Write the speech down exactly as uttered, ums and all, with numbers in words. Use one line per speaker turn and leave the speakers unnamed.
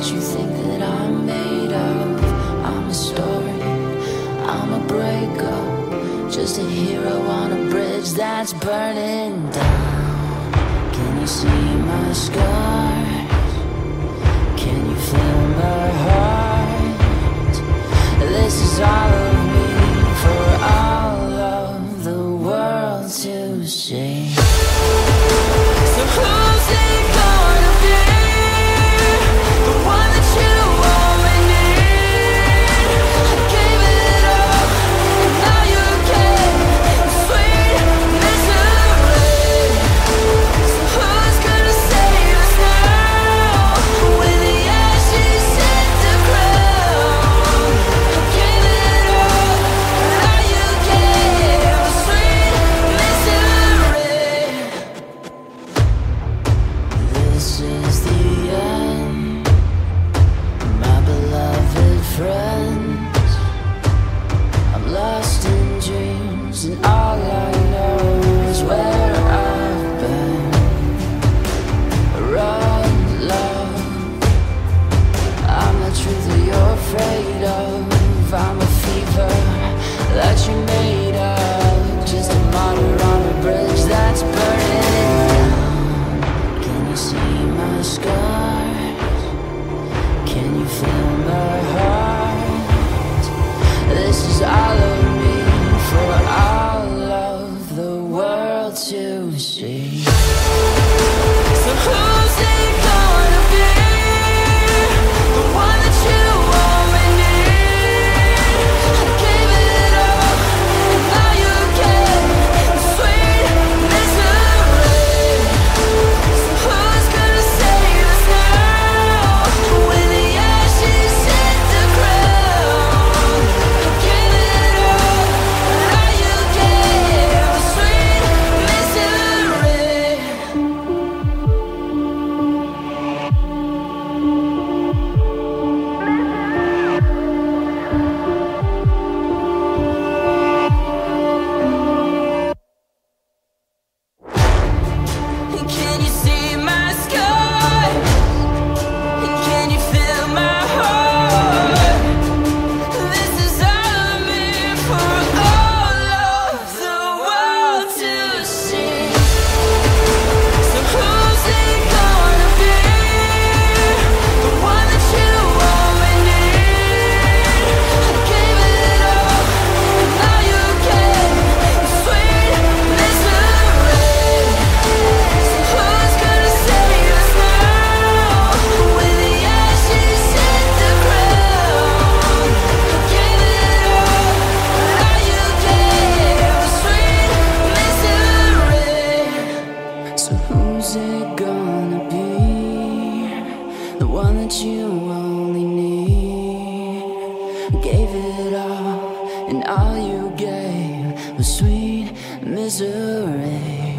you think that I'm made of? I'm a story, I'm a breakup, just a hero on a bridge that's burning down. Can you see my scars? Can you feel my heart? This is all of me for all of the world to see. So who's it gonna be? The one that you only need. I gave it all, and now you gave sweet misery. So who's gonna save us now? When the ashes hit the ground. I gave it all, and now you gave sweet misery. This is the end, my beloved friends. I'm lost in dreams, and all I know is where I've been. Run, love, I'm the truth that you're afraid of. I'm a fever that you made of, just a martyr on a bridge that's burning down. Can you see my scars? Can you feel my heart? This is all of me for all of the world to see. So who's it gonna be? The one that you only need. I gave it all, and now you gave sweet misery. So who's gonna save us now? When the ashes hit the ground. I gave it all, and now you gave sweet misery. Can you see my scars? Can you feel my heart? This is all of me for all of the world to see. So who's it gonna be? The one that you only need. I gave it all, and now you gave sweet misery. So who's gonna save us now? When the ashes hit the ground. I gave it all, and now you gave sweet misery. So who's it gonna be? The one that you only need. Gave it all, and all you gave was sweet misery.